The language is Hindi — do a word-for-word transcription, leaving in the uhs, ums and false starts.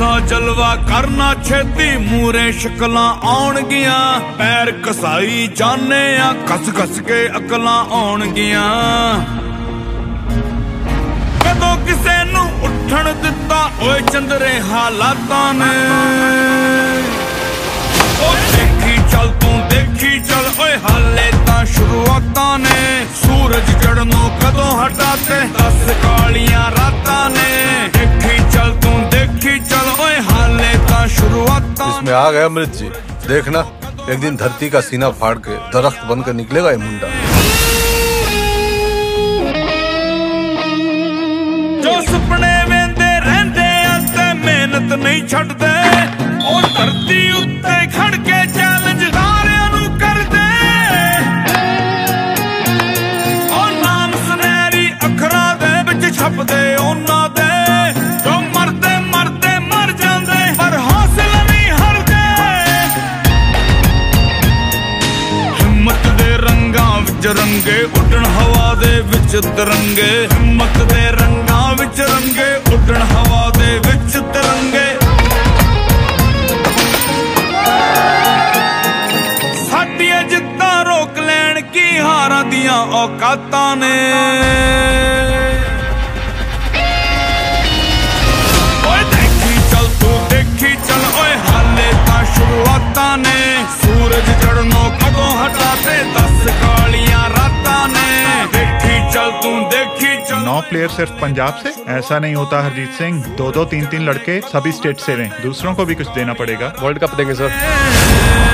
दा जलवा करना छेती मूरे शक्लां आउणगियां पैर कसाई जाने आ कस कस के अकलां आउणगियां कदों किसे नू उठण दिता ओए चंदरे हालातां ने ओ देखी चल तू देखी चल ओए हाले तां शुरुआतां ने सूरज चढ़नों कदों हटाते दस कालियां रातां ने देखी चल तू देखी चल ओए हाले तां शुरुआतां इसमें आ गया अमृत जी देखना एक दिन धरती का सीना फाड़ के दरख्त बनकर निकलेगा ये मुंडा जो सपने वेंदे रहंदे ते मेहनत नहीं छड्डदे ओ धरती उत्ते खड़ के चैलेंज सारियां नू करदे ओ नाम सुनहरी अखरां दे विच छपदे ओना दे जो मरदे मरदे मर जांदे पर हौसला नहीं हारदे हिम्मत दे रंगां विच रंगे उड़न हवा दे विच तिरंगे हिम्मत दे रंगां विच रंगे उड़न हवा दे विच तिरंगे साडियां जिद्दां रोक लैण की हारां दियां औकातां ने ओए देखी चल तू देखी चल ओए हाले तां शुरुआतां ने सूरज चढ़नों कदों हटाते दस कालियां रातां ने देखी चल तू देखी चल। नौ प्लेयर सिर्फ पंजाब से? ऐसा नहीं होता हरजीत सिंह, दो दो तीन तीन लड़के सभी स्टेट से रहे, दूसरों को भी कुछ देना पड़ेगा। वर्ल्ड कप देंगे सर।